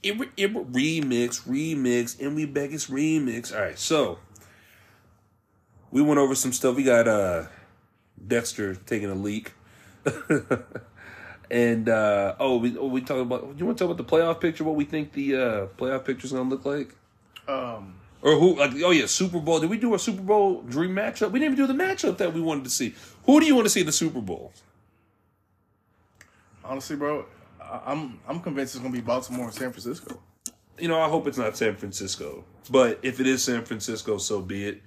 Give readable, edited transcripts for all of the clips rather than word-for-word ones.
remix, and we back. It's remix. All right, so we went over some stuff. We got Dexter taking a leak, and we talking about. You want to talk about the playoff picture? What we think the playoff picture is going to look like? Or who? Like, oh yeah, Super Bowl. Did we do a Super Bowl dream matchup? We didn't even do the matchup that we wanted to see. Who do you want to see in the Super Bowl? Honestly, bro, I'm convinced it's gonna be Baltimore and San Francisco. You know, I hope it's not San Francisco, but if it is San Francisco, so be it.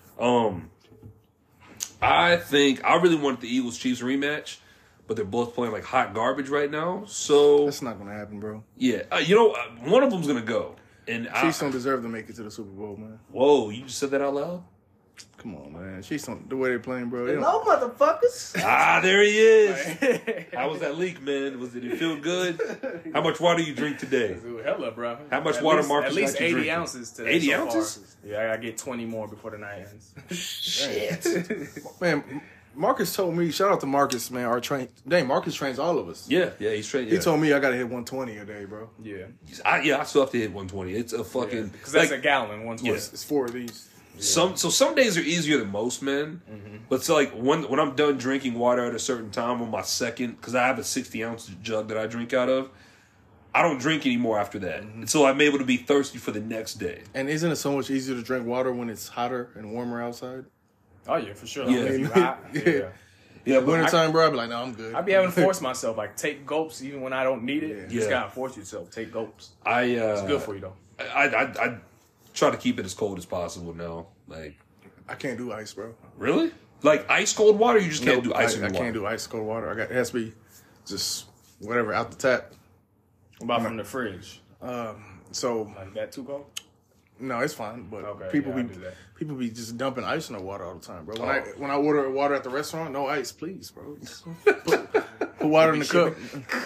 I think I really want the Eagles Chiefs rematch, but they're both playing like hot garbage right now. So That's not gonna happen, bro. yeah, one of them's gonna go. And Chiefs don't deserve to make it to the Super Bowl, man. Whoa, you just said that out loud? Come on, man. Chiefs don't, the way they're playing, bro. Hello, motherfuckers. There he is. How was that leak, man? Did it feel good? How much water you drink today? Hella, bro. How much water, Marcus? At least got you 80 drinking? ounces today. 80 so ounces? Far. Yeah, I gotta get 20 more before the night ends. Shit. Man, Marcus told me, shout out to Marcus, man, Marcus trains all of us. Yeah, he's straight. He told me I gotta hit 120 a day, bro. Yeah. I still have to hit 120. It's a fucking... Because that's a gallon, 120. Yeah. It's 4 of these. Yeah. Some days are easier than most, man. Mm-hmm. But it's like when I'm done drinking water at a certain time on my second, because I have a 60-ounce jug that I drink out of, I don't drink anymore after that. Mm-hmm. So I'm able to be thirsty for the next day. And isn't it so much easier to drink water when it's hotter and warmer outside? Oh, yeah, for sure. Yeah. If you hot, yeah. Yeah, wintertime, bro, I'd be like, no, I'm good. I'd be having to force myself, like, take gulps even when I don't need it. Yeah. You just gotta force yourself. Take gulps. It's good for you, though. I try to keep it as cold as possible now. Like, I can't do ice, bro. Really? Like ice cold water? You just can't do ice I can't do ice cold water. It has to be just whatever out the tap. What about from the fridge? So Like that too cold? no, it's fine. But Okay, people yeah, I do that. people be just dumping ice in the water all the time, bro. When I order water at the restaurant, no ice, please, bro. Just put water in the cup.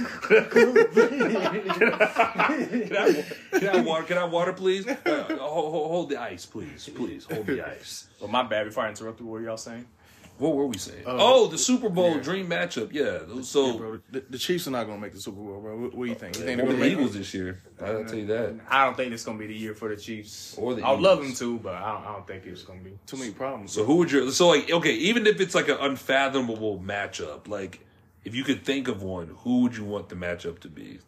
Can I have water, please? Hold the ice, please. Please, hold the ice. Well, my bad. Before I interrupt you, what were y'all saying? What were we saying? The Super Bowl dream matchup. Yeah. So Yeah, bro, the Chiefs are not gonna make the Super Bowl, bro. What do you think? You think they're they're gonna the make Eagles it? this year. I'll tell you that. I don't think it's gonna be the year for the Chiefs. Or the I would love them Eagles. to, but I don't think it's gonna be. Too many problems. So who would you? So like, okay, even if it's like an unfathomable matchup, like if you could think of one, who would you want the matchup to be?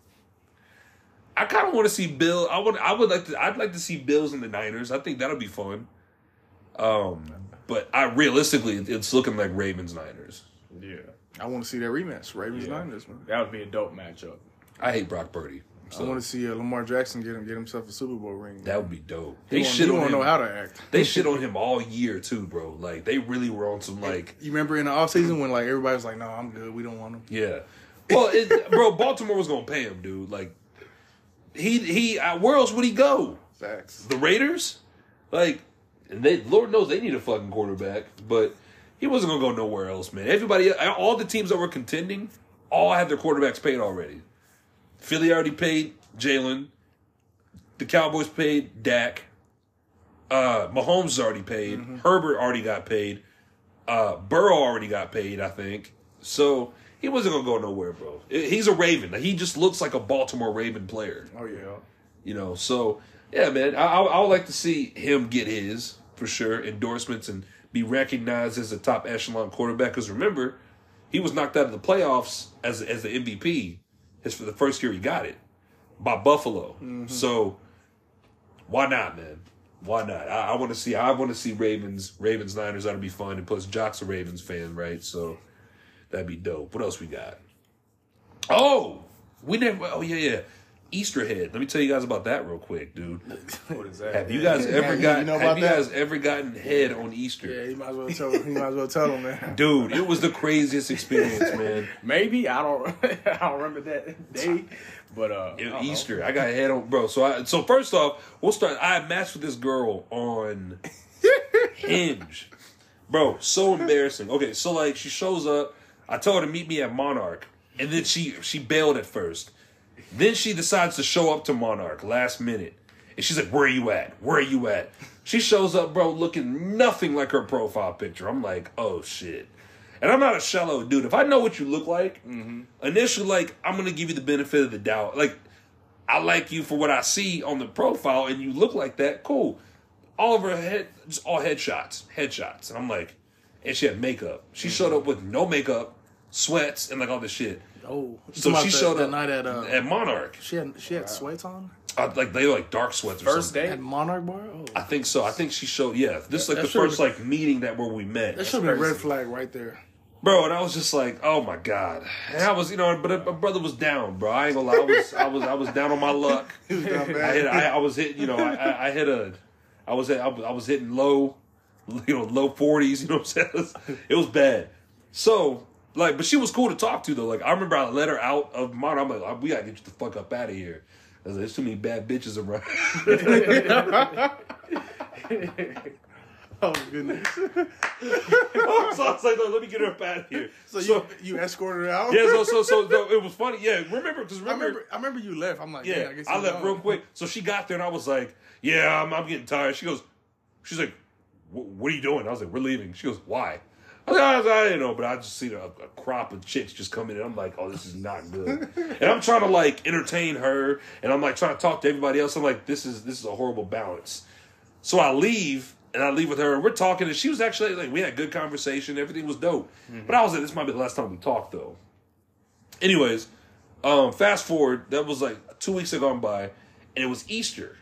I kind of want to see Bill. I'd like to see Bills and the Niners. I think that'll be fun. But realistically, it's looking like Ravens Niners. Yeah, I want to see that rematch, Ravens Niners, man. that would be a dope matchup. I hate Brock Purdy. I want to see Lamar Jackson get himself a Super Bowl ring. That would be dope. He won't know how to act. They shit on him all year too, bro. Like they really were on some like. You remember in the offseason when like everybody was like, "No, I'm good. We don't want him." Yeah. Well, bro, Baltimore was gonna pay him, dude. Like he where else would he go? Facts. The Raiders? Like, and Lord knows they need a fucking quarterback, but he wasn't gonna go nowhere else, man. Everybody, all the teams that were contending, all had their quarterbacks paid already. Philly already paid Jalen. The Cowboys paid Dak. Mahomes is already paid. Mm-hmm. Herbert already got paid. Burrow already got paid, I think. So he wasn't gonna go nowhere, bro. He's a Raven. He just looks like a Baltimore Raven player. Oh yeah. You know, so yeah, man. I would like to see him get his for sure endorsements and be recognized as a top echelon quarterback. Because remember, he was knocked out of the playoffs as the MVP. For the first year he got it by Buffalo. Mm-hmm. So why not, man? Why not? I want to see. I want to see Ravens Niners. That'll be fun. And plus, Jock's a Ravens fan, right? So that'd be dope. What else we got? Oh, we never. Oh yeah. Easterhead. Let me tell you guys about that real quick, dude. What is that? Have you guys ever gotten head on Easter? Yeah, you might as well tell him. Man. Dude, it was the craziest experience, man. Maybe I don't remember that day, but Easter, I got head on, bro. So first off, we'll start. I matched with this girl on Hinge, bro. So embarrassing. Okay, so like she shows up. I told her to meet me at Monarch, and then she bailed at first. Then she decides to show up to Monarch last minute. And she's like, where are you at? Where are you at? She shows up, bro, looking nothing like her profile picture. I'm like, oh, shit. And I'm not a shallow dude. If I know what you look like, initially, like, I'm going to give you the benefit of the doubt. Like, I like you for what I see on the profile, and you look like that. Cool. All of her head, just all headshots. And I'm like, and she had makeup. She showed up with no makeup, sweats, and like all this shit. Oh, So she showed that up night at Monarch. She had sweats on Like they were like dark sweats or First something. day? at Monarch Bar. Oh, I think so. I think she showed. Yeah, this is like That the should've first like meeting where we met. that should have been a red flag right there. Bro, and I was just like, oh my god. And I was, but my brother was down, bro. I ain't gonna lie, I was down on my luck. I was hitting, I was hitting low 40s. You know what I'm saying? It was bad. So like, but she was cool to talk to though. Like I remember I let her out of mine. I'm like, we gotta get you the fuck up out of here. I was like, there's too many bad bitches around. Oh goodness! So I was like, no, let me get her up out of here. So you escorted her out? Yeah, so it was funny. Yeah, remember I remember you left. I'm like, yeah, I guess I left real quick. So she got there and I was like, yeah, I'm getting tired. She's like, what are you doing? I was like, we're leaving. She goes, why? I was like, I didn't know, but I just seen a crop of chicks just coming in. I'm like, oh, this is not good. And I'm trying to like entertain her, and I'm like trying to talk to everybody else. I'm like, this is a horrible balance. So I leave. And I leave with her, and we're talking, and she was actually, like, we had a good conversation, everything was dope. Mm-hmm. But I was like, this might be the last time we talked, though. Anyways, fast forward, that was like 2 weeks had gone by, and it was Easter.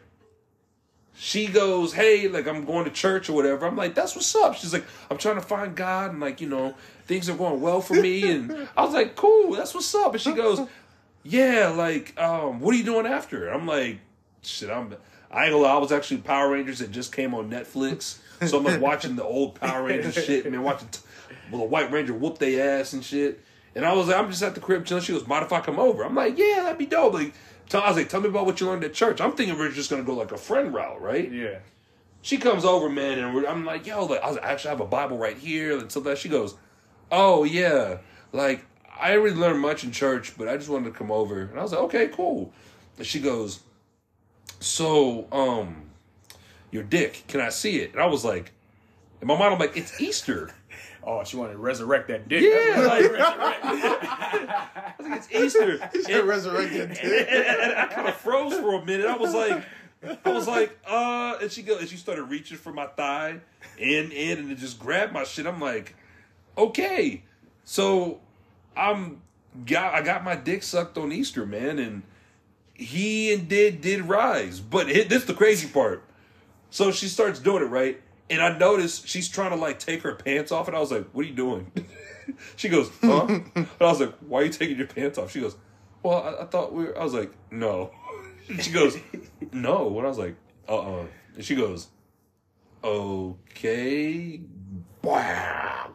She goes, hey, like, I'm going to church or whatever. I'm like, that's what's up. She's like, I'm trying to find God, and like, things are going well for me. And I was like, cool, that's what's up. And she goes, yeah, like, what are you doing after? I'm like, shit, I ain't gonna lie, I was actually Power Rangers that just came on Netflix. So I'm like watching the old Power Rangers shit, man, watching the White Ranger whoop their ass and shit. And I was like, I'm just at the crib chilling. She goes, mind if I come over? I'm like, yeah, that'd be dope. Like, I was like, tell me about what you learned at church. I'm thinking we're just gonna go like a friend route, right? Yeah. She comes over, man, and I'm like, yo, like, I actually have a Bible right here and so that. She goes, oh yeah, like I didn't really learn much in church, but I just wanted to come over. And I was like, okay, cool. And she goes, so, your dick, can I see it? And I was like, in my mind, I'm like, it's Easter. Oh, she wanted to resurrect that dick. Yeah, like, I was like, it's Easter. You should resurrect that dick. And I kind of froze for a minute. I was like, and she started reaching for my thigh and it just grabbed my shit. I'm like, okay. So, I got my dick sucked on Easter, man, and he did rise. But this is the crazy part. So she starts doing it, right? And I noticed she's trying to like take her pants off, and I was like, what are you doing? She goes, huh? And I was like, why are you taking your pants off? She goes, well, I thought I was like, no. She goes, no. And I was like, And she goes, okay. Wow.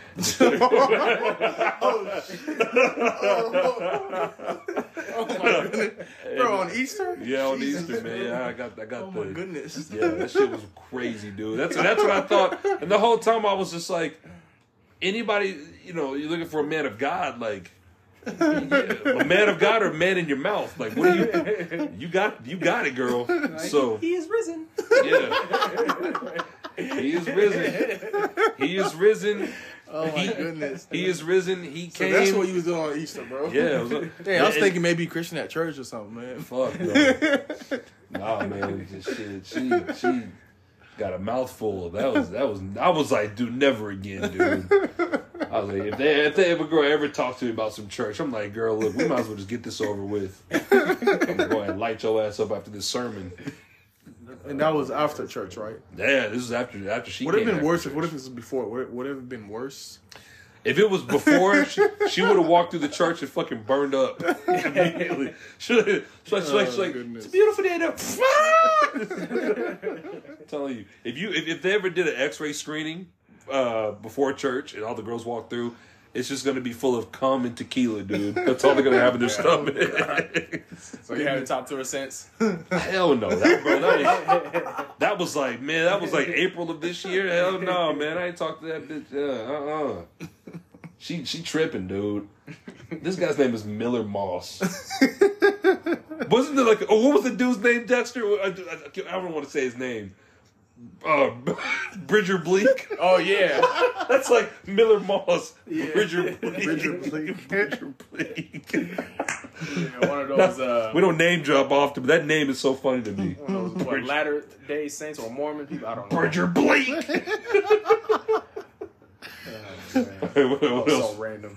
Oh my goodness, bro! On Easter? Yeah, on Easter, man. Yeah, I got. Oh my goodness! Yeah, that shit was crazy, dude. That's what I thought. And the whole time I was just like, anybody, you're looking for a man of God, like a man of God or a man in your mouth. Like, what do you got it, girl. So He is risen. yeah, he is risen. He is risen. Oh my goodness! He is risen. He came. So that's what you was doing on Easter, bro. Yeah. I was thinking maybe Christian at church or something, man. Fuck, bro. Nah, man. Shit. She got a mouthful. That was. I was like, dude, never again, dude. I was like, if a girl ever talks to me about some church, I'm like, girl, look, we might as well just get this over with. I'm gonna go ahead and light your ass up after this sermon. And that was after church, right? Yeah, this is after she. Would it have been worse? Church. What if it was before? Would it have been worse? If it was before, she would have walked through the church and fucking burned up immediately. She's like, it's a beautiful day. I'm telling you, if they ever did an X-ray screening before church and all the girls walk through, it's just going to be full of cum and tequila, dude. That's all they're going to have in their stomach. So you haven't talked to her since? Hell no. That was like April of this year. Hell no, man. I ain't talked to that bitch. She tripping, dude. This guy's name is Miller Moss. Wasn't there what was the dude's name, Dexter? I don't want to say his name. Bridger Bleak. Oh yeah, that's like Miller Moss. Yeah. Bridger Bleak. Bridger Bleak. Bridger Bleak. Yeah, one of those. We don't name drop often, but that name is so funny to me. One of those what, Latter Day Saints or Mormon people. I don't know. Bridger Blake. What else? So random.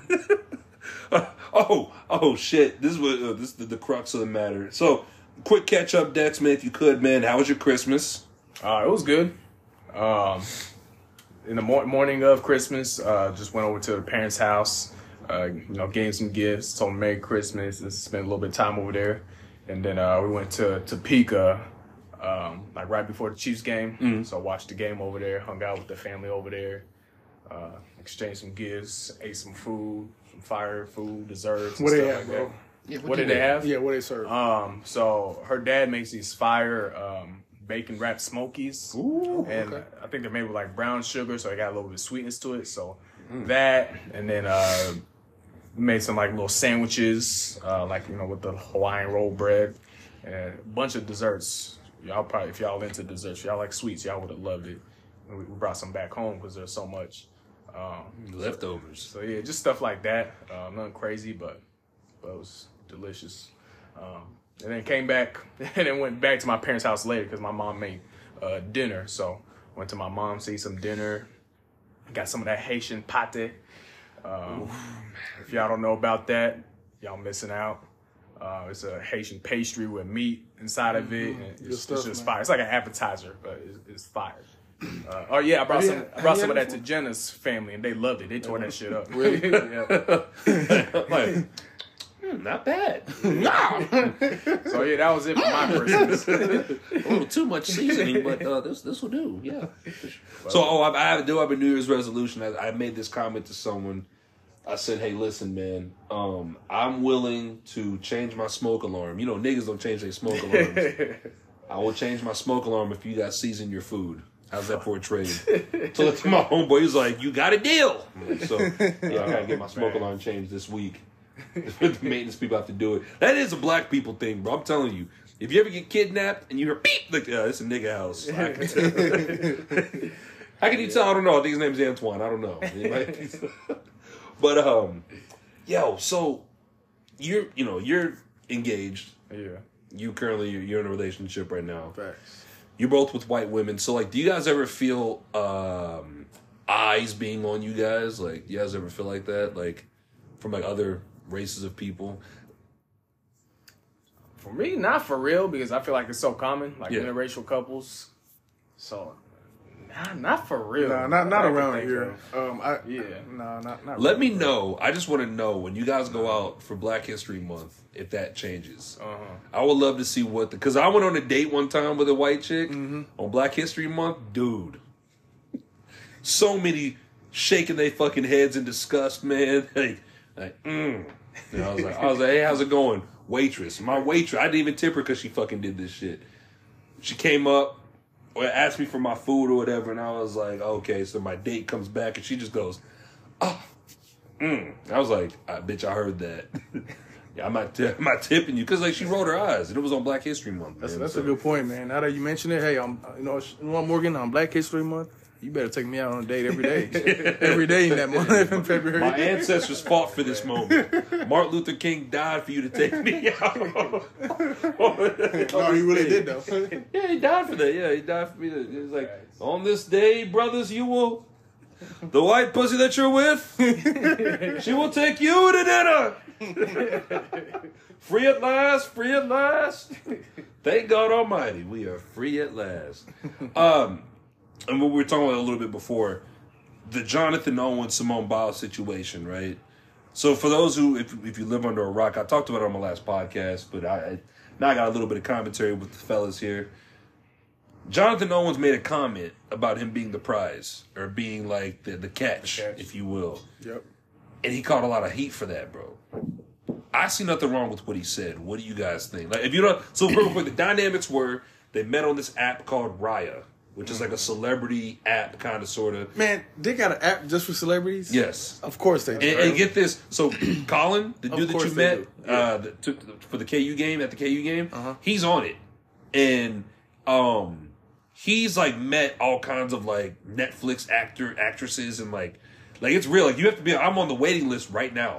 Oh shit! This is what this is the crux of the matter. So, quick catch up, Dex, man, if you could, man. How was your Christmas? It was good. In the morning of Christmas, just went over to the parents' house. Gave some gifts, told them Merry Christmas, and spent a little bit of time over there. And then we went to Topeka, like right before the Chiefs game. Mm-hmm. So watched the game over there, hung out with the family over there, exchanged some gifts, ate some food, some fire food, desserts. What and they stuff have, like bro? that. Yeah, What did they have? Yeah, what they serve? So her dad makes these fire bacon wrapped smokies. Ooh, And okay. I think they're made with like brown sugar, so it got a little bit of sweetness to it. So that, and then we made some like little sandwiches, with the Hawaiian roll bread, and a bunch of desserts. Y'all probably, if y'all into desserts, y'all like sweets, y'all would have loved it. And we brought some back home because there's so much. leftovers. So yeah, just stuff like that. Nothing crazy, but it was delicious. And then came back and then went back to my parents' house later because my mom made dinner. So went to my mom's to eat some dinner. Got some of that Haitian pate. If y'all don't know about that, y'all missing out. It's a Haitian pastry with meat inside of it. And it's stuff, just man. fire. It's like an appetizer, but it's fire. I brought some of that to Jenna's family, and they loved it. They tore that shit up. Really? Yeah. Like, not bad. So yeah, that was it for my Christmas. A little too much seasoning, but this will do. Yeah. So I've been New Year's resolution. I made this comment to someone. I said, "Hey, listen, man. I'm willing to change my smoke alarm. You know, niggas don't change their smoke alarms. I will change my smoke alarm if you guys season your food. How's that for a trade?" So to my homeboy, he's like, "You got a deal." I'm like, so yeah, I gotta get my smoke alarm changed this week. The maintenance people have to do it. That is a black people thing, bro. I'm telling you. If you ever get kidnapped and you hear beep, like, it's a nigga house. I can tell. How can you tell? I don't know. I think his name's Antoine. I don't know. It might be. But so you're engaged. Yeah. You're in a relationship right now. Facts. You're both with white women. So like, do you guys ever feel eyes being on you guys? Like, do you guys ever feel like that? Like, from like other races of people? For me, not for real, because I feel like it's so common, like Yeah. interracial couples. So, not for real. Nah, not I can around think here. of. Yeah. No, not. Let me know. I just want to know when you guys go out for Black History Month if that changes. I would love to see because I went on a date one time with a white chick on Black History Month. Dude, so many shaking their fucking heads in disgust, man. And I was like, hey, how's it going? Waitress. My waitress. I didn't even tip her because she fucking did this shit. She came up or asked me for my food or whatever, and I was like, okay. So my date comes back and she just goes, I was like, bitch, I heard that. Yeah, I'm not tipping you because like she rolled her eyes and it was on Black History Month. That's a good point, man. Now that you mention it, hey, Morgan, on Black History Month, you better take me out on a date every day. Every day in that month in February. My ancestors fought for this moment. Martin Luther King died for you to take me out. No, he really did though. Yeah, he died for that. Yeah, he died for me. He was like, on this day, brothers, you will. The white pussy that you're with, she will take you to dinner. Free at last, free at last. Thank God Almighty, we are free at last. And what we were talking about a little bit before, the Jonathan Owen, Simone Biles situation, right? So for those who, if you live under a rock, I talked about it on my last podcast, but now I got a little bit of commentary with the fellas here. Jonathan Owens made a comment about him being the prize, or being like the catch, if you will. Yep. And he caught a lot of heat for that, bro. I see nothing wrong with what he said. What do you guys think? Like, if you don't, so real quick, the dynamics were they met on this app called Raya, which is like a celebrity app, kind of, sort of. Man, they got an app just for celebrities? Yes. Of course they do. And get this. So, Colin, the dude that course you they met do. Yeah. for the KU game, at the KU game, he's on it. And he's like met all kinds of like Netflix actresses and like it's real. Like you have to be, I'm on the waiting list right now.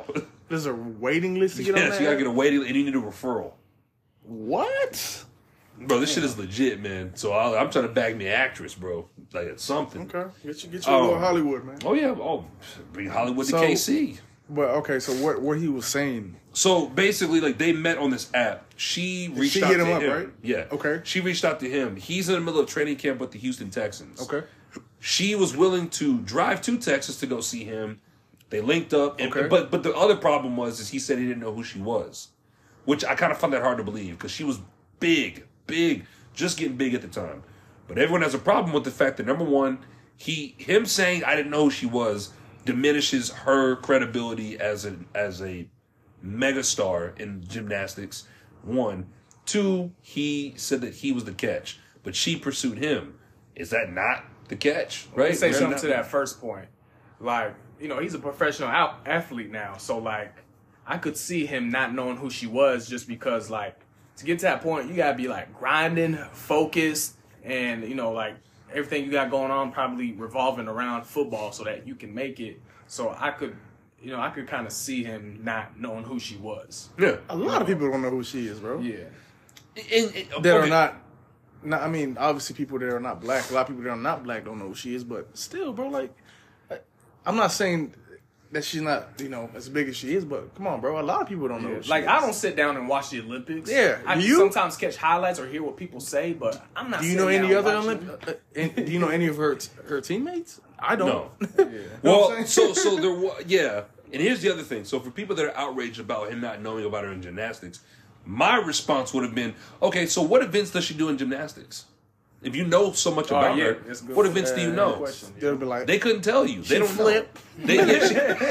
There's a waiting list to get on Yes, that? you gotta get a waiting, and you need a referral. What? Bro, this shit is legit, man. So I'm trying to bag me an actress, bro. Like it's something. Okay, get you a little Hollywood, man. Oh yeah. Oh, bring Hollywood So- to KC. But okay, so what he was saying? So basically, like they met on this app. She reached out hit to him up, him. right? Yeah. Okay. She reached out to him. He's in the middle of training camp with the Houston Texans. Okay. She was willing to drive to Texas to go see him. They linked up. And, Okay. But the other problem is he said he didn't know who she was, which I kind of found that hard to believe because she was big, just getting big at the time. But everyone has a problem with the fact that number one, him saying I didn't know who she was diminishes her credibility as a megastar in gymnastics. One, two, he said that he was the catch, but she pursued him. Is that not the catch? Right? Let's say Is something not- to that first point. Like, he's a professional athlete now, so like, I could see him not knowing who she was just because, like, to get to that point, you gotta be like grinding, focused, and like everything you got going on probably revolving around football so that you can make it. So I could kind of see him not knowing who she was. Yeah. A lot of people don't know who she is, bro. Yeah. That are not. I mean, obviously, people that are not black. A lot of people that are not black don't know who she is, but still, bro. Like, I'm not saying that she's not, as big as she is, but come on, bro. A lot of people don't know. Who she Like, is. I don't sit down and watch the Olympics. Yeah, I you? sometimes catch highlights or hear what people say, but I'm not. Do you know sitting any down other watching. Olympic? Do you know any of her teammates? I don't. No. Well, I'm so there was, yeah. And here's the other thing. So for people that are outraged about him not knowing about her in gymnastics, my response would have been, okay, so what events does she do in gymnastics? If you know so much about yeah, her, that's good. what events do you Good know? question. They'll be like, They couldn't tell you. They She don't flip. know. They, yeah,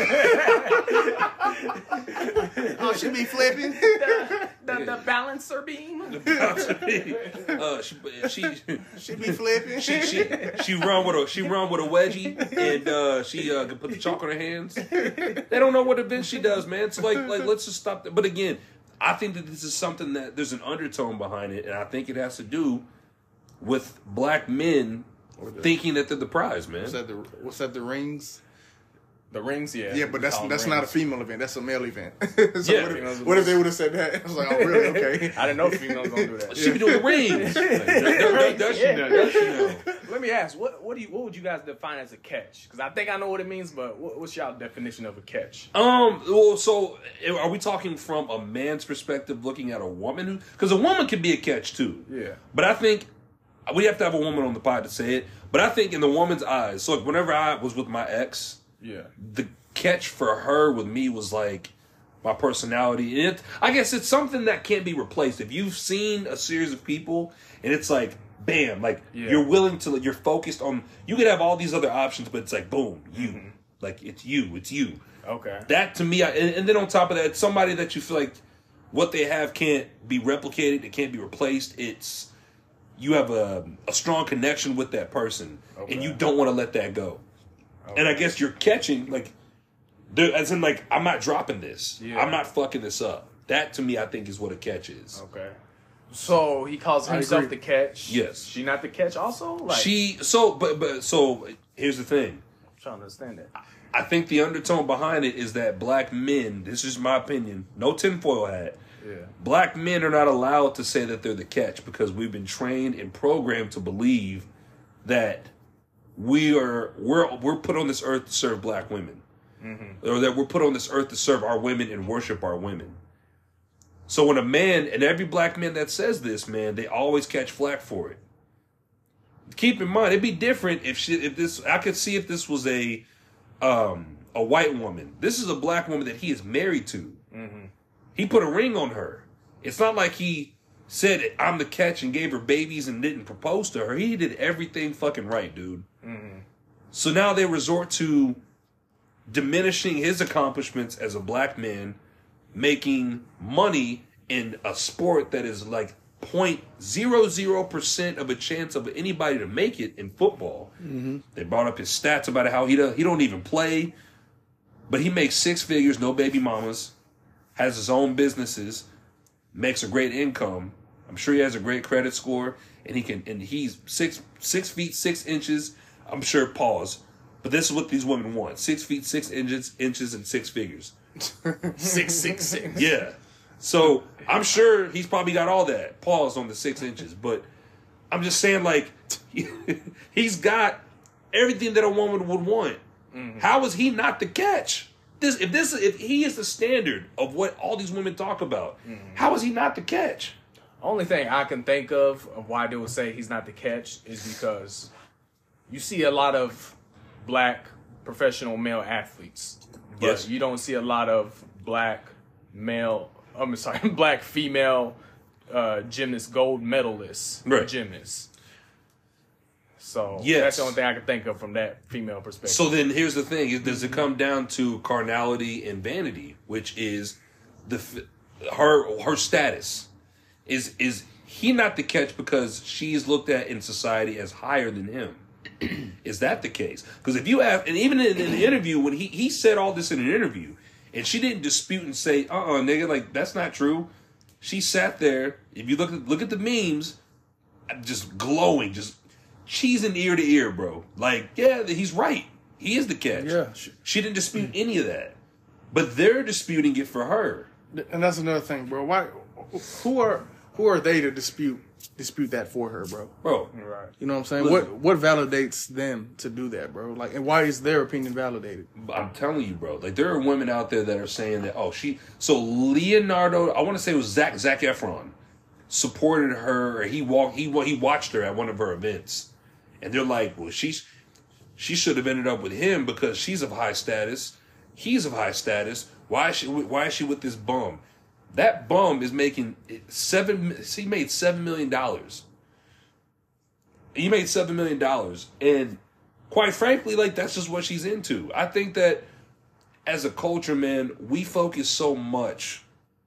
oh, she be flipping. The balancer beam. She be flipping. she run with a wedgie and she can put the chalk on her hands. They don't know what event she does, man. So like let's just stop that. But again, I think that this is something that there's an undertone behind it, and I think it has to do with black men thinking that they're the prize, man. What's that? The rings. The rings, yeah. Yeah, but that's Call them not a rings. female event. That's a male event. So Yeah. what if they would have said that? I was like, oh, really? Okay. I didn't know females don't do that. She be doing the rings. Like, does she know? Does she know? Let me ask, what would you guys define as a catch? Because I think I know what it means, but what's y'all definition of a catch? Well, so are we talking from a man's perspective, looking at a woman? Because a woman can be a catch too. Yeah. But I think we have to have a woman on the pod to say it. But I think in the woman's eyes, so like whenever I was with my ex, Yeah. the catch for her with me was like my personality. And I guess it's something that can't be replaced. If you've seen a series of people and it's like, bam, like you're willing to, you're focused on, you could have all these other options, but it's like, boom, you. Like, it's you. Okay. That to me, and then on top of that, it's somebody that you feel like what they have can't be replicated, it can't be replaced. It's, you have a strong connection with that person, and you don't want to let that go. Okay. And I guess you're catching, like, as in, like, I'm not dropping this. Yeah. I'm not fucking this up. That, to me, I think is what a catch is. Okay. So he calls himself the catch. Yes. She not the catch also? Like, So here's the thing. I'm trying to understand that. I think the undertone behind it is that black men, this is my opinion, no tinfoil hat. Yeah. Black men are not allowed to say that they're the catch because we've been trained and programmed to believe that we're put on this earth to serve black women. Or that we're put on this earth to serve our women and worship our women. So when a man, and every black man that says this, man, they always catch flack for it. Keep in mind, it'd be different I could see if this was a white woman. This is a black woman that he is married to. He put a ring on her. It's not like he said, I'm the catch and gave her babies and didn't propose to her. He did everything fucking right, dude. So now they resort to diminishing his accomplishments as a black man, making money in a sport that is like 0.00% of a chance of anybody to make it in football. They brought up his stats about how he don't even play, but he makes 6 figures, no baby mamas, has his own businesses, makes a great income. I'm sure he has a great credit score, and he's 6 feet 6 inches. I'm sure, pause. But this is what these women want: 6 feet 6 inches and 6 figures. 6'6". Yeah. So I'm sure he's probably got all that. Pause on the 6 inches. But I'm just saying, like, he's got everything that a woman would want. Mm-hmm. How is he not the catch? If he is the standard of what all these women talk about, how is he not the catch? Only thing I can think of why they would say he's not the catch is because you see a lot of black professional male athletes. But Yes. you don't see a lot of black female gymnast, gold medalist Right. gymnasts. So Yes. that's the only thing I can think of from that female perspective. So then here's the thing. Does it come down to carnality and vanity, which is her status? Is he not the catch because she's looked at in society as higher than him? Is that the case? Because if you have, and even in the interview, when he said all this in an interview, and she didn't dispute and say, nigga, like, that's not true. She sat there. If you look at the memes, just glowing, just cheesing ear to ear, bro. Like, yeah, he's right. He is the catch. Yeah. She didn't dispute any of that. But they're disputing it for her. And that's another thing, bro. Why? Who are they to dispute that for her, bro? Bro. Right. You know what I'm saying? Listen. What validates them to do that, bro? Like, and why is their opinion validated? I'm telling you, bro. Like, there are women out there that are saying that, so Leonardo, I want to say it was Zac Efron, supported her, or he watched her at one of her events. And they're like, well, she should have ended up with him because she's of high status. He's of high status. Why is she with this bum? That bum is making he made $7 million. He made $7 million. And quite frankly, like, that's just what she's into. I think that as a culture, man, we focus so much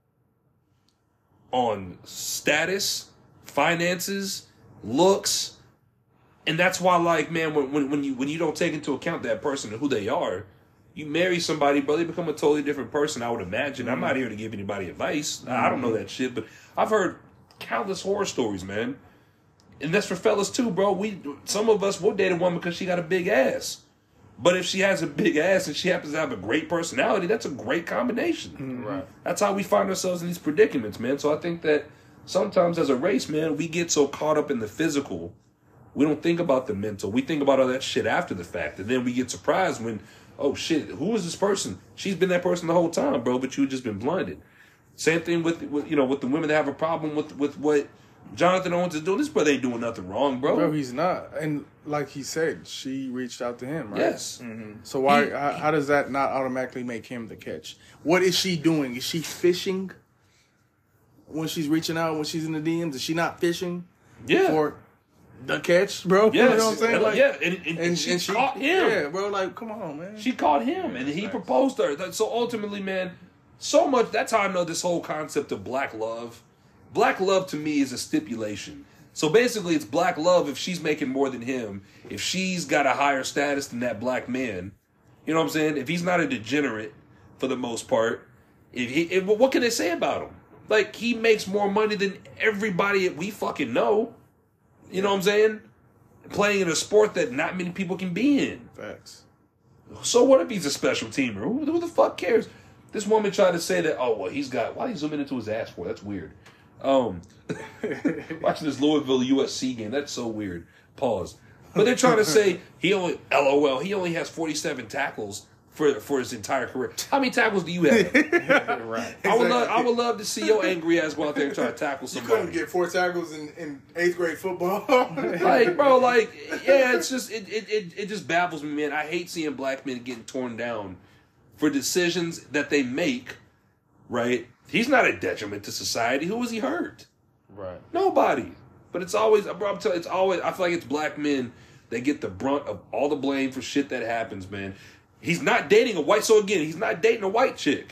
on status, finances, looks, and that's why, like, man, when you don't take into account that person and who they are, you marry somebody, bro, they become a totally different person, I would imagine. I'm not here to give anybody advice. I don't know that shit, but I've heard countless horror stories, man. And that's for fellas too, bro. Some of us will date a woman because she got a big ass. But if she has a big ass and she happens to have a great personality, that's a great combination. Right. That's how we find ourselves in these predicaments, man. So I think that sometimes as a race, man, we get so caught up in the physical, we don't think about the mental. We think about all that shit after the fact. And then we get surprised when, oh shit, who is this person? She's been that person the whole time, bro, but you've just been blinded. Same thing with the women that have a problem with what Jonathan Owens is doing. This brother ain't doing nothing wrong, bro. Bro, he's not. And like he said, she reached out to him, right? Yes. Mm-hmm. So why? How does that not automatically make him the catch? What is she doing? Is she fishing when she's reaching out, when she's in the DMs? Is she not fishing for the catch, bro? Yes. You know what I'm saying? Like, yeah, and she caught him. Yeah, bro, like, come on, man. She caught him, and he proposed to her. So ultimately, man, so much, that's how I know this whole concept of black love. Black love to me is a stipulation. So basically, it's black love if she's making more than him, if she's got a higher status than that black man. You know what I'm saying? If he's not a degenerate, for the most part, what can they say about him? Like, he makes more money than everybody we fucking know. You know what I'm saying? Playing in a sport that not many people can be in. Facts. So what if he's a special teamer? Who the fuck cares? This woman tried to say that, why are you zooming into his ass for? That's weird. Watching this Louisville USC game, that's so weird. Pause. But they're trying to say he only has 47 tackles for his entire career. How many tackles do you have? Right. I would love to see your angry ass go out there and try to tackle You somebody. couldn't get 4 tackles in 8th grade football. Like, bro, like, yeah, it's just it just baffles me, man. I hate seeing black men getting torn down for decisions that they make. Right? He's not a detriment to society. Who was he hurt? Right. Nobody. But it's always, bro, I'm telling you, I feel like it's black men that get the brunt of all the blame for shit that happens, man. He's not dating a white, so again, he's not dating a white chick.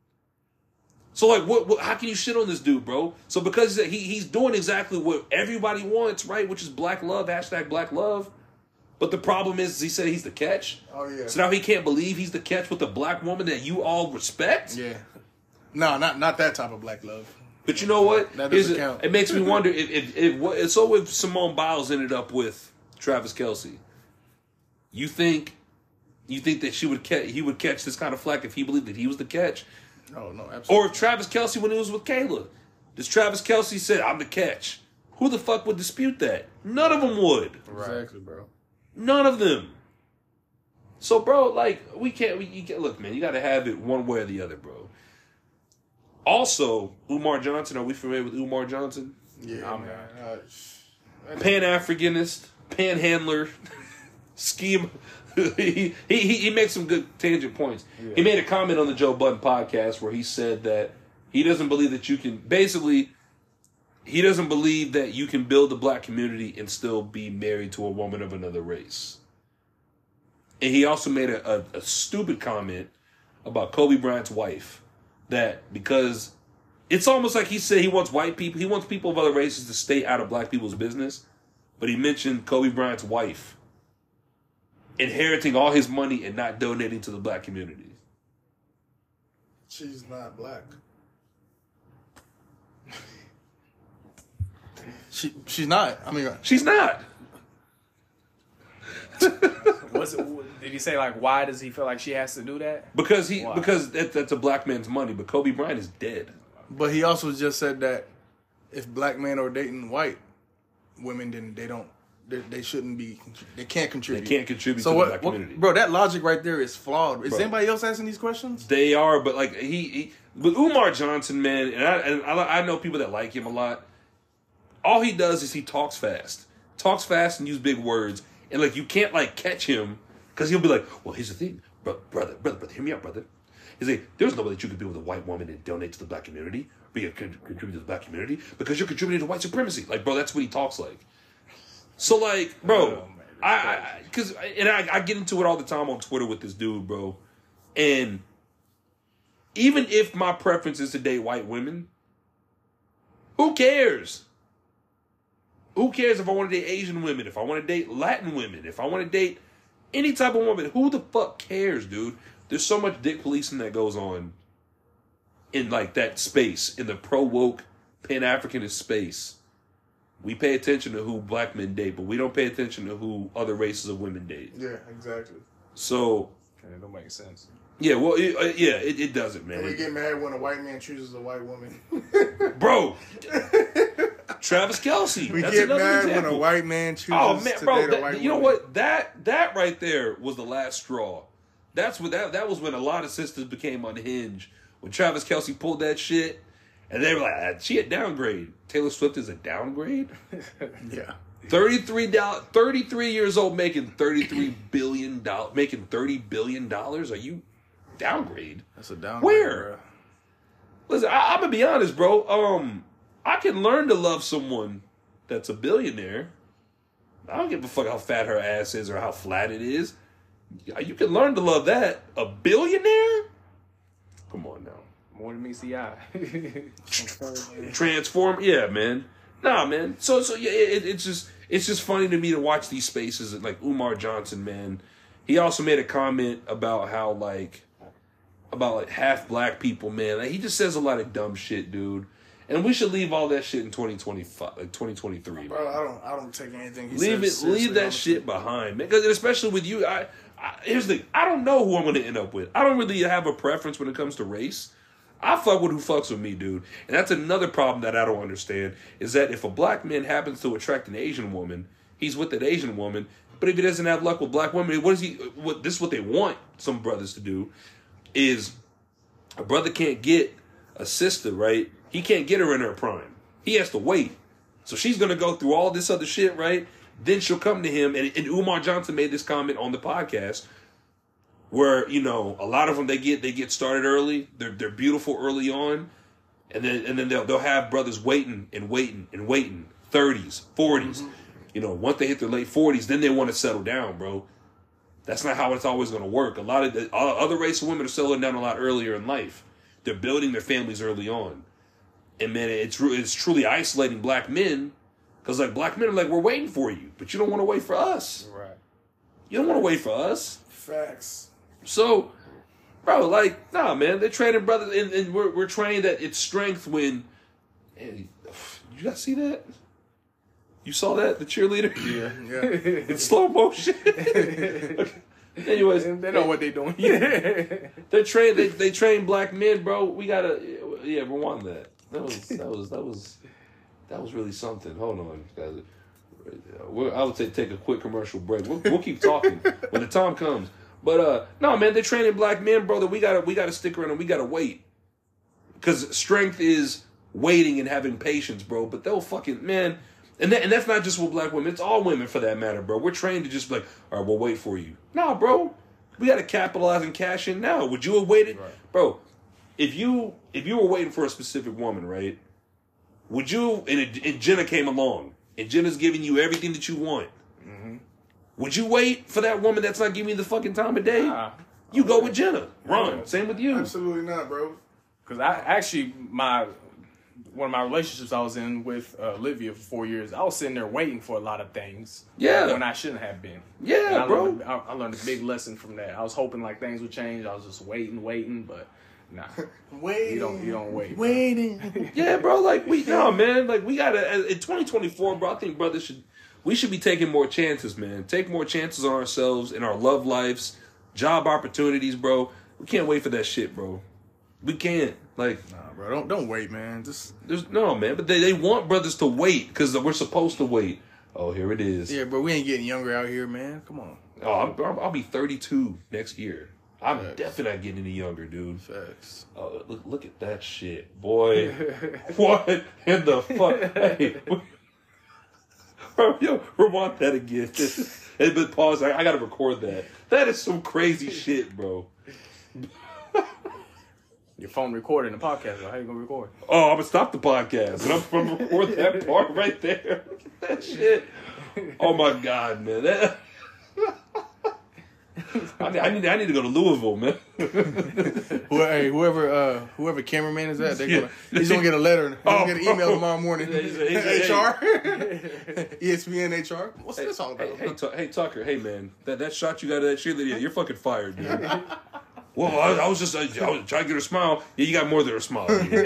So, like, what how can you shit on this dude, bro? So because he's doing exactly what everybody wants, right? Which is black love, #black love. But the problem is, he said he's the catch. Oh, yeah. So now he can't believe he's the catch with a black woman that you all respect? Yeah. No, not that type of black love. But you know what? That doesn't count. It makes me wonder if Simone Biles ended up with Travis Kelce. You think You think that he would catch this kind of flack if he believed that he was the catch? No, absolutely. Or if Travis Kelce, when he was with Kayla, does Travis Kelce said, I'm the catch? Who the fuck would dispute that? None of them would. Exactly, bro. None of them. So, bro, like, you can't, look, man, you got to have it one way or the other, bro. Also, Umar Johnson, are we familiar with Umar Johnson? Yeah, man. Pan-Africanist, panhandler, scheme. he makes some good tangent points. Yeah. He made a comment on the Joe Budden podcast where he said that he doesn't believe that you can, basically, he doesn't believe that you can build a black community and still be married to a woman of another race. And he also made a stupid comment about Kobe Bryant's wife, that because it's almost like he said he wants people of other races to stay out of black people's business, but he mentioned Kobe Bryant's wife inheriting all his money and not donating to the black community. She's not black. She's not. I mean, she's not. Did he say, like, why does he feel like she has to do that? Because that's a black man's money, but Kobe Bryant is dead. But he also just said that if black men are dating white women, then they shouldn't be, they can't contribute. They can't contribute to the black community. Bro, that logic right there is flawed. Is anybody else asking these questions? They are, but like with Umar Johnson, man, and I know people that like him a lot. All he does is he talks fast and use big words, and like you can't like catch him because he'll be like, "Well, here's the thing, brother, hear me out, brother." He's like, "There's no way that you could be with a white woman and donate to the black community, or you contribute to the black community because you're contributing to white supremacy." Like, bro, that's what he talks like. So, like, bro, I get into it all the time on Twitter with this dude, bro, and even if my preference is to date white women, who cares? Who cares if I want to date Asian women, if I want to date Latin women, if I want to date any type of woman? Who the fuck cares, dude? There's so much dick policing that goes on in, like, that space, in the pro-woke, pan-Africanist space. We pay attention to who black men date, but we don't pay attention to who other races of women date. Yeah, exactly. So... it don't make sense. Yeah, well, it doesn't, man. And we get mad when a white man chooses a white woman. Bro! Travis Kelce. We get mad when a white man chooses to date a white woman. You know what? That right there was the last straw. That was when a lot of sisters became unhinged. When Travis Kelce pulled that shit, and they were like, she a downgrade. Taylor Swift is a downgrade? Yeah. 33 years old making $33 billion, making $30 billion? Are you downgrade? That's a downgrade. Where? Bro. Listen, I'm going to be honest, bro. I can learn to love someone that's a billionaire. I don't give a fuck how fat her ass is or how flat it is. You can learn to love that. A billionaire? Come on now. More than meets the eye. Transform? Yeah, man. Nah, man. So yeah, it's just funny to me to watch these spaces. Like Umar Johnson, man. He also made a comment about how about half black people, man. Like, he just says a lot of dumb shit, dude. And we should leave all that shit in 2025, like 2023. Bro, I don't take anything he says. Leave that shit behind, man. Because especially with you, here's the thing. I don't know who I'm going to end up with. I don't really have a preference when it comes to race. I fuck with who fucks with me, dude. And that's another problem that I don't understand, is that if a black man happens to attract an Asian woman, he's with that Asian woman. But if he doesn't have luck with black women, this is what they want some brothers to do, is a brother can't get a sister, right? He can't get her in her prime. He has to wait. So she's going to go through all this other shit, right? Then she'll come to him. And Umar Johnson made this comment on the podcast where, you know, a lot of them, they get started early. They're beautiful early on. And then they'll have brothers waiting, 30s, 40s. Mm-hmm. You know, once they hit their late 40s, then they want to settle down, bro. That's not how it's always going to work. A lot of the other race of women are settling down a lot earlier in life. They're building their families early on. And, man, it's truly isolating black men, because, like, black men are like, we're waiting for you, but you don't want to wait for us. Right. You don't want to wait for us. Facts. So, bro, like, nah, man, they're training brothers, and we're trained that it's strength when, hey, you guys see that? You saw that, the cheerleader? Yeah. In slow motion. Anyways, they know what they're doing. They train black men, bro. We gotta rewind that. That was really something. Hold on, guys. I would say take a quick commercial break. We'll keep talking when the time comes. But no, man, they're training black men, bro. That we gotta stick around and we gotta wait, because strength is waiting and having patience, bro. But they'll fucking man, and that's not just with black women. It's all women for that matter, bro. We're trained to just be like, all right, we'll wait for you. Nah, bro, we gotta capitalize and cash in now. Would you have waited, bro? If you were waiting for a specific woman, right? Would you? And Jenna came along, and Jenna's giving you everything that you want. Mm-hmm. Would you wait for that woman that's not giving you the fucking time of day? Nah. You go with Jenna. Ron, same with you. Absolutely not, bro. Because I actually, one of my relationships I was in with Olivia for 4 years, I was sitting there waiting for a lot of things. Yeah. When I shouldn't have been. Yeah, bro. I learned a big lesson from that. I was hoping like things would change. I was just waiting, but nah. Waiting. You don't wait. Waiting. Yeah, bro. Like man. Like we gotta in 2024, bro. I think brothers should be taking more chances, man. Take more chances on ourselves in our love lives, job opportunities, bro. We can't wait for that shit, bro. We can't. Like, nah, bro. Don't wait, man. There's no, man. But they want brothers to wait because we're supposed to wait. Oh, here it is. Yeah, bro. We ain't getting younger out here, man. Come on. Oh, I'll be 32 next year. I'm definitely not getting any younger, dude. Facts. Oh, look at that shit, boy. What in the fuck? Hey, yo, rewind that again. Hey, but pause. I gotta record that. That is some crazy shit, bro. Your phone recording the podcast. How you gonna record? Oh, I'm gonna stop the podcast and I'm gonna record that part right there. Look at that shit. Oh my god, man. That... I need to go to Louisville, man. Whoever cameraman is that, he's gonna get a letter. He's gonna get an email tomorrow morning. HR, ESPN HR. What's this all about? Hey, Tucker. Hey, man. That shot you got of that cheerleader, you're fucking fired, dude. Well, I was trying to get her a smile. Yeah, you got more than a smile.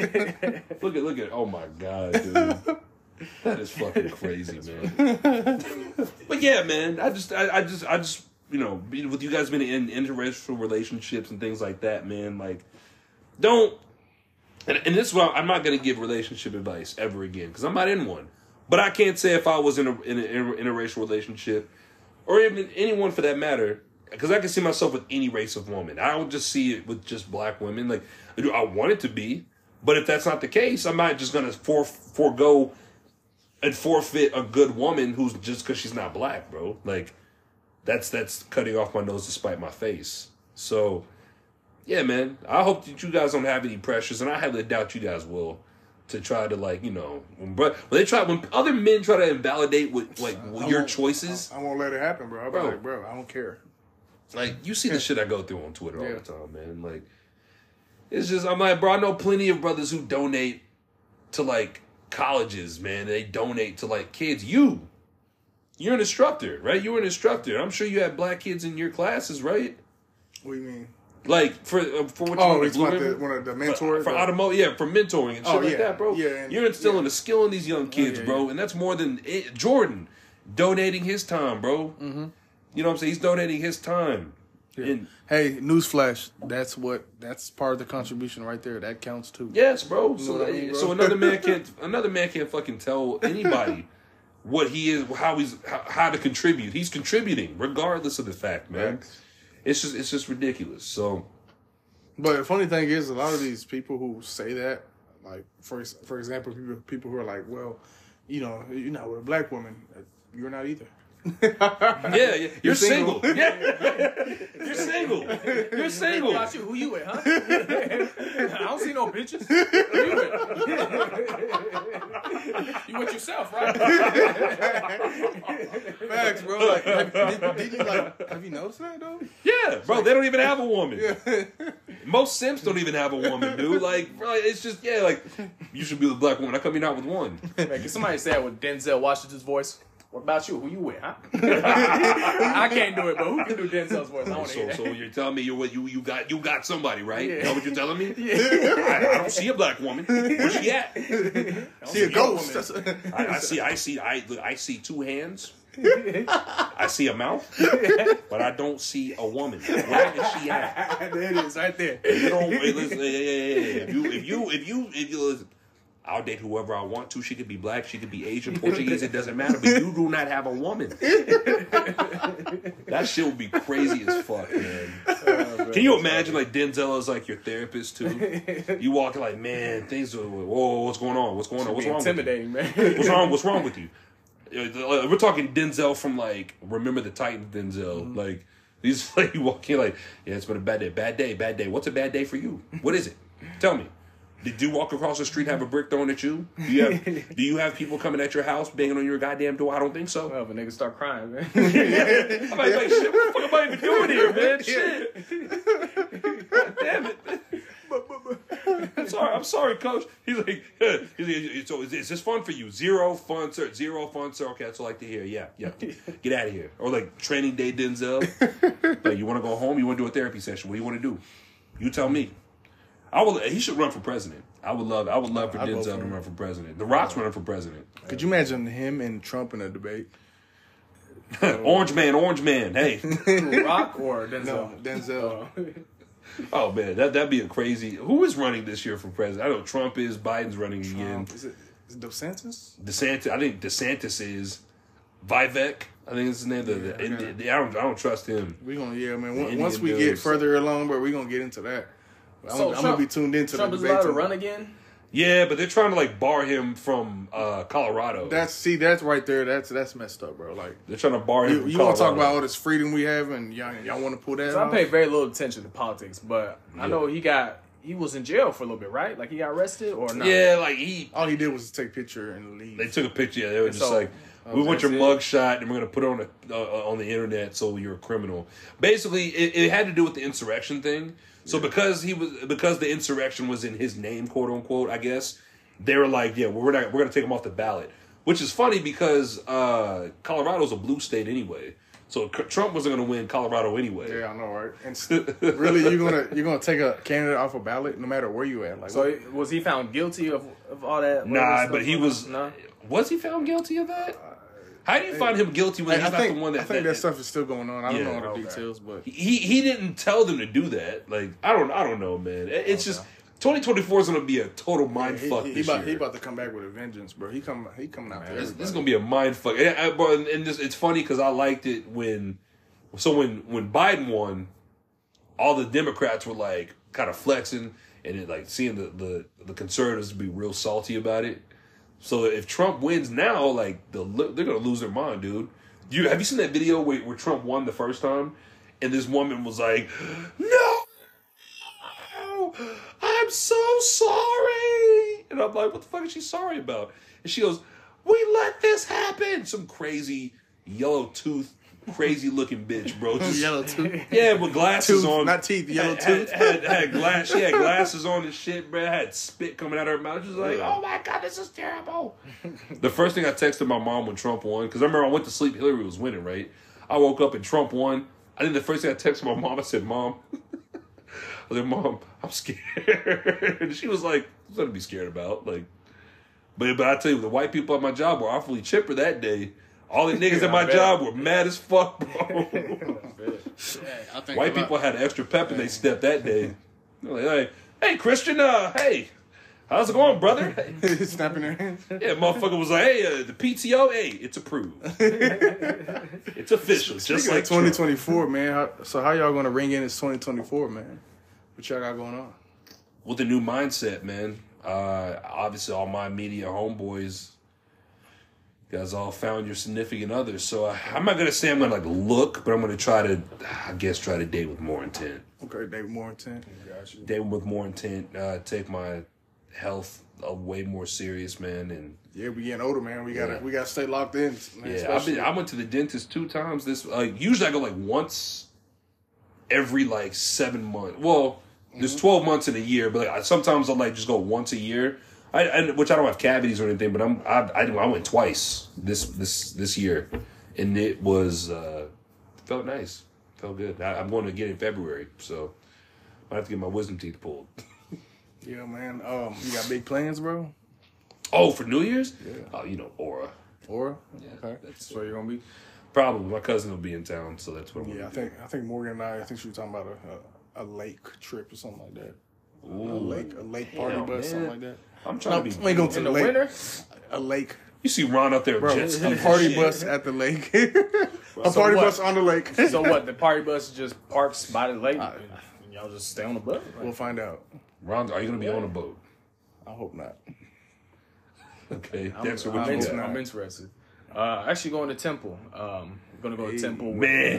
Look at. Oh my god, dude. That is fucking crazy, man. But yeah, man. I just. You know, with you guys being in interracial relationships and things like that, man, like, don't, and this is why I'm not going to give relationship advice ever again, because I'm not in one. But I can't say if I was in an interracial relationship, or even anyone for that matter, because I can see myself with any race of woman. I don't just see it with just black women. Like, I want it to be, but if that's not the case, I'm not just going to forego and forfeit a good woman who's just because she's not black, bro. Like, that's cutting off my nose to spite my face. So, yeah, man. I hope that you guys don't have any pressures, and I highly doubt you guys will, to try to, like, you know, when other men try to invalidate your choices. I won't let it happen, bro. I'll be like, bro, I don't care. Like, you see the shit I go through on Twitter all the time, man. Like, it's just, I'm like, bro, I know plenty of brothers who donate to, like, colleges, man. They donate to, like, kids. You're an instructor, right? You were an instructor. I'm sure you had black kids in your classes, right? What do you mean? Like, for what you it's one of the mentors? For automotive, for mentoring and shit like that, bro. Yeah, you're instilling a skill in these young kids, bro. And that's more than Jordan donating his time, bro. Mm-hmm. You know what I'm saying? He's donating his time. Yeah. And, hey, newsflash, that's part of the contribution right there. That counts too. Yes, bro. So another man can't fucking tell anybody what he is, how to contribute. He's contributing regardless of the fact, man. Right. It's just ridiculous. So, but the funny thing is, a lot of these people who say that, like for example, people who are like, well, you know, you're not with a black woman, you're not either. Yeah, you're single. Yeah, you're single. You're single. About you, who you with, huh? I don't see no bitches. Who you with? You with yourself, right? Facts, bro. Like, have you noticed that though? Yeah, bro. They don't even have a woman. Yeah. Most simps don't even have a woman, dude. Like, bro, it's just like you should be with a black woman. How come you're not with one? Man, can somebody say that with Denzel Washington's voice? What about you? Who you with, huh? I can't do it, but who can do Denzel's voice? I want to hear that. So you're telling me you got somebody, right? Yeah. You know what you're telling me? Yeah. I don't see a black woman. Where's she at? See a ghost. I see two hands I see a mouth, but I don't see a woman. Where is she at? There it is, right there. You don't listen. If you listen, I'll date whoever I want to. She could be black, she could be Asian, Portuguese. It doesn't matter. But you do not have a woman. That shit would be crazy as fuck, man. Can you imagine like Denzel is like your therapist too? You walk in like, man, things are what's going on? What's going on? What's wrong? Intimidating, with you? man. What's wrong with you? We're talking Denzel from like Remember the Titans Denzel. Like he's like you walk in like, yeah, it's been a bad day. What's a bad day for you? What is it? Tell me. Did you walk across the street, have a brick thrown at you? Do you have people coming at your house, banging on your goddamn door? I don't think so. Well, if a nigga start crying, man. I'm like, shit, what the fuck am I even doing here, man? Shit. God damn it. I'm sorry, coach. He's like, so is this fun for you? Zero fun, sir. Okay, that's all I like to hear. Yeah. Get out of here. Or like training day Denzel. Like, you want to go home? You want to do a therapy session? What do you want to do? You tell me. He should run for president. I would love for Denzel to run for president. The Rock's running for president. Could you imagine him and Trump in a debate? Orange man. Hey, Rock or Denzel? No, Denzel. Oh man, that'd be a crazy. Who is running this year for president? I know Trump is. Biden's running again. Is it DeSantis? DeSantis. I think DeSantis is. Vivek. I think it's his name. I don't trust him. We gonna man. Once we get further along, but we gonna get into that. I'm gonna be tuned into Trump the is debate. allowed to run again. Yeah, but they're trying to like bar him from Colorado. That's right there. That's messed up, bro. Like they're trying to bar him. You want to talk about all this freedom we have, and y'all want to pull that? I pay very little attention to politics, but I know he was in jail for a little bit, right? Like he got arrested or not? Yeah, like all he did was take a picture and leave. They took a picture. Yeah, they were just like, we want your mugshot, and we're gonna put it on the internet, so you're a criminal. Basically, it had to do with the insurrection thing. So because the insurrection was in his name, quote unquote, I guess they were like, yeah, we're gonna take him off the ballot, which is funny because Colorado's a blue state anyway, so Trump wasn't gonna win Colorado anyway. Yeah, I know, right? And really, you're gonna take a candidate off a ballot no matter where you at. Like, so was he found guilty of all that? Nah, but he was. Nah? Was he found guilty of that? How do you find him guilty when he's not the one that... I think that stuff is still going on. I don't know all the details, but... He didn't tell them to do that. Like, I don't know, man. It's just... 2024 is going to be a total mind fuck this year. He about to come back with a vengeance, bro. He coming out there. This is going to be a mind fuck. And it's funny because I liked it when Biden won, all the Democrats were like kind of flexing and it, like seeing the conservatives be real salty about it. So if Trump wins now, like they're gonna lose their mind, dude. Have you seen that video where Trump won the first time, and this woman was like, "No, I'm so sorry," and I'm like, "What the fuck is she sorry about?" And she goes, "We let this happen." Some crazy yellow tooth, crazy looking bitch, bro. Just, yellow tooth. Yeah, with glasses on. Not teeth, yellow tooth. Had glass. She had glasses on and shit, bro. Had spit coming out of her mouth. She was like, "Oh my god, this is terrible." The first thing I texted my mom when Trump won, because I remember I went to sleep, Hillary was winning, right? I woke up and Trump won. I think the first thing I texted my mom, I said, "Mom," I said, "Mom, I'm scared." And she was like, "What's that to be scared about?" Like, but I tell you, the white people at my job were awfully chipper that day. All the niggas at my job were mad as fuck, bro. White people had extra pep in they step that day. They're like, "Hey, Christian, hey, how's it going, brother?" Snapping their hands. Yeah, motherfucker was like, "Hey, the PTO, hey, it's approved. It's official." Just like 2024, man. So how y'all gonna ring in this 2024, man? What y'all got going on? With the new mindset, man. Obviously, all my media homeboys. You guys all found your significant others, so I'm not gonna say I'm gonna like look, but I'm gonna try to date with more intent. Okay, date with more intent. Gotcha. Date with more intent. Take my health way more serious, man. And yeah, we getting older, man. We gotta stay locked in. Man, yeah, I went to the dentist 2 times. Usually I go like once every like 7 months. Well, there's 12 months in a year, but like, sometimes I'll like just go once a year. Which I don't have cavities or anything, but I went twice this year, and it was felt nice, felt good. I'm going to get it in February, so I have to get my wisdom teeth pulled. Yeah, man. You got big plans, bro? Oh, for New Year's? Yeah. Oh, you know, Aura. Or okay, that's where you're gonna be. Probably my cousin will be in town, so that's what. Yeah, I think Morgan and I think she was talking about a lake trip or something like that. Ooh, a lake party bus, something like that. I'm trying to be. We ain't going to in the the lake. winter. A lake. You see Ron out there, Bro, jet ski. a party bus at the lake. A party bus on the lake. So what? The party bus just parks by the lake, and y'all just stay on the boat. We'll find out. Ron, are you gonna be on a boat? I hope not. Okay, Dexter, what you got? I'm interested. Actually going to Temple. Gonna go to Temple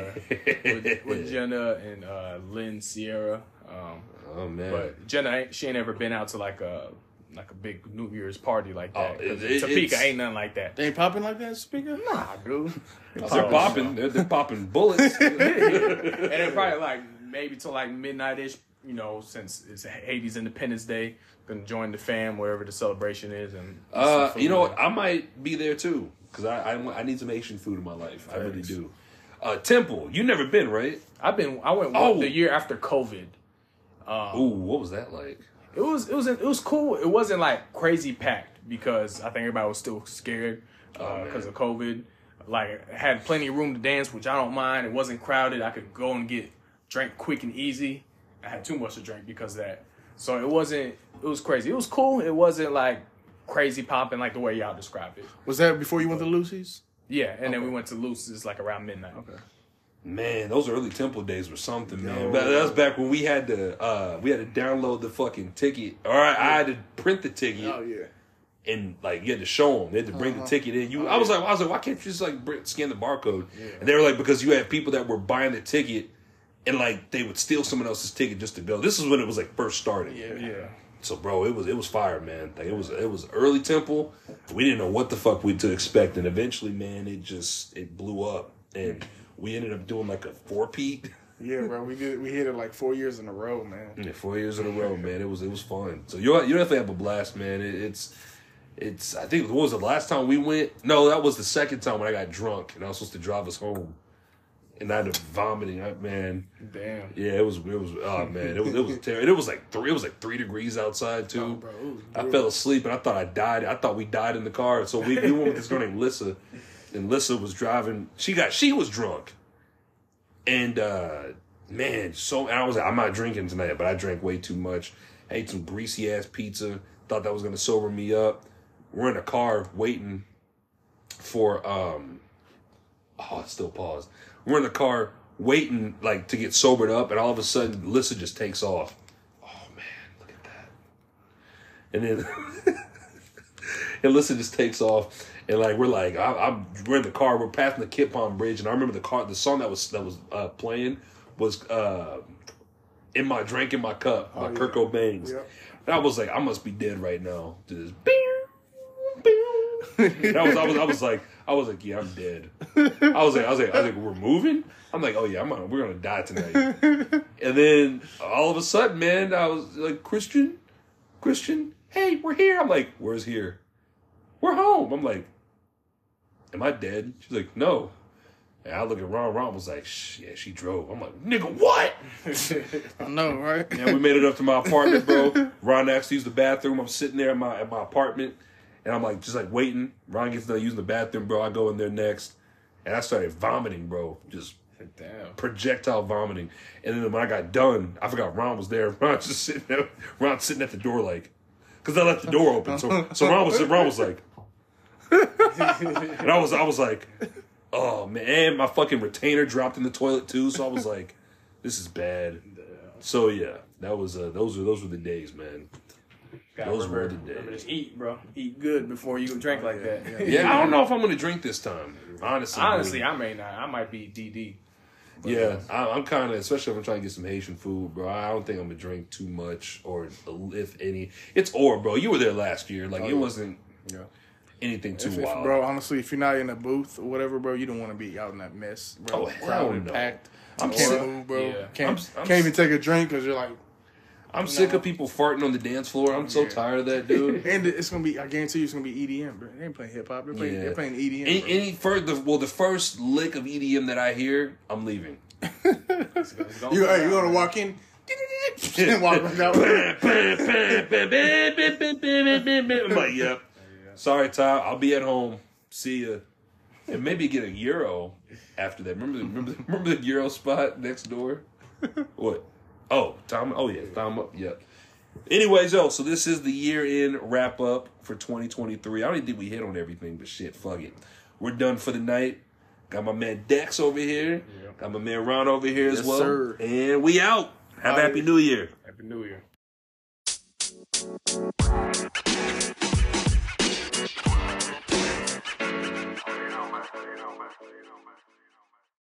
with Jenna and Lynn Sierra. Oh man! But Jenna, she ain't ever been out to like a big New Year's party like that. Oh, Topeka ain't nothing like that. They ain't popping like that, speaker? Nah, dude. They're popping. They're popping bullets. And they're probably like maybe till like midnight-ish, since it's Haiti's Independence Day. Gonna join the fam wherever the celebration is. And you know what? I might be there too because I need some Asian food in my life. I really do. Temple, you never been, right? I went the year after COVID. Ooh, what was that like? It was cool. It wasn't like crazy packed because I think everybody was still scared because of COVID. Like I had plenty of room to dance, which I don't mind. It wasn't crowded. I could go and get drink quick and easy. I had too much to drink because of that. So it was crazy. It was cool. It wasn't like crazy popping like the way y'all described it. Was that before you went to Lucy's? Yeah, and then we went to Lucy's like around midnight. Okay. Man, those early Temple days were something, man. But that was back when we had to download the fucking ticket. Or I had to print the ticket. Oh yeah. And like you had to show them, they had to bring the ticket in. I was like, why can't you just like scan the barcode? Yeah. And they were like, because you had people that were buying the ticket, and like they would steal someone else's ticket just to go. This is when it was like first started. Yeah. So bro, it was fire, man. Like it was early Temple. We didn't know what the fuck we to expect, and eventually, man, it blew up, and we ended up doing like a 4-peat. Yeah, bro, we hit it like 4 years in a row, man. Yeah, 4 years in a row, man. It was fun. So you definitely have a blast, man. It's I think what was the last time we went? No, that was the second time when I got drunk and I was supposed to drive us home. And I ended up vomiting, man. Damn. Yeah, it was oh man, it was terrible. It was like 3 degrees outside too. Oh, bro, I fell asleep and I thought I died. I thought we died in the car. So we went with this girl named Lissa. And Lissa was driving. She was drunk. And man, and I was like, I'm not drinking tonight, but I drank way too much. I ate some greasy ass pizza. Thought that was gonna sober me up. We're in a car waiting for it's still paused. We're in the car waiting like to get sobered up, and all of a sudden Lissa just takes off. Oh man, look at that. And then and Lissa just takes off, and like we're like we're in the car, we're passing the Kit Palm Bridge, and I remember the song that was playing was In My Drink in My Cup by Kurt Cobain. Yep. And I was like, I must be dead right now. Just and I was like, yeah, I'm dead. I was like, we're moving? I'm like, oh yeah, we're gonna die tonight. And then all of a sudden, man, I was like, Christian, hey, we're here. I'm like, where's here? We're home. I'm like, am I dead? She's like, no. And I look at Ron. Ron was like, yeah, she drove. I'm like, nigga, what? I know, right? And we made it up to my apartment, bro. Ron asked to use the bathroom. I'm sitting there at my apartment. And I'm like, just like waiting. Ron gets done using the bathroom, bro. I go in there next. And I started vomiting, bro. Just projectile vomiting. And then when I got done, I forgot Ron was there. Ron's just sitting there. Ron's sitting at the door like, because I left the door open. So Ron was like, and I was like, oh man. And my fucking retainer dropped in the toilet too. So I was like, this is bad. So yeah, that was those were the days, man. Those were the days. Just eat, bro. Eat good before you drink like that. Yeah, I don't know if I'm going to drink this time. Honestly, I may not. I might be DD. Yeah, I'm kind of, especially if I'm trying to get some Haitian food, bro. I don't think I'm going to drink too much, or if any. It's bro. You were there last year. Like, it wasn't anything too wild. Bro, honestly, if you're not in a booth or whatever, bro, you don't want to be out in that mess, bro. Oh, hell no. Packed. I'm can't move, bro. Yeah. Can't even take a drink because you're like, I'm sick of people farting on the dance floor. I'm so tired of that, dude. And it's gonna be, I guarantee you, it's gonna be EDM, bro. They ain't playing hip hop. They're playing EDM. The first lick of EDM that I hear, I'm leaving. You gonna walk in and walk back out. I'm like, yep. Sorry, Ty. I'll be at home. See ya. And maybe get a Euro after that. Remember the Euro spot next door? What? Oh, Tom. Oh, yeah. Tom up. Yep. Anyways, so this is the year-end wrap-up for 2023. I don't even think we hit on everything, but shit, fuck it. We're done for the night. Got my man Dex over here. Yeah. Got my man Ron over here as well. Sir. And we out. Have a Happy New Year. Happy New Year.